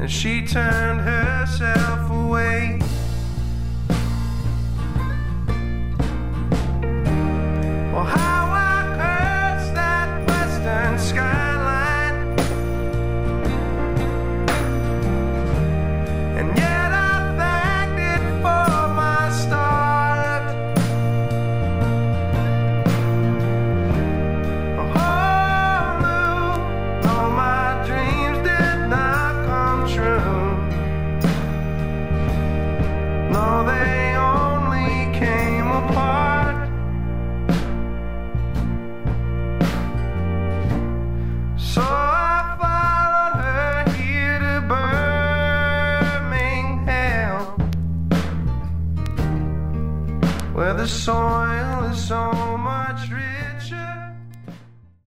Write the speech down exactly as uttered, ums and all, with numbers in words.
and she turned herself away. Well, how I cursed that western skyline, and yet I thanked it for my start. Oh, no, no, my dreams did not come true. No, they only came apart. So I followed her here to Birmingham, where the soil is so much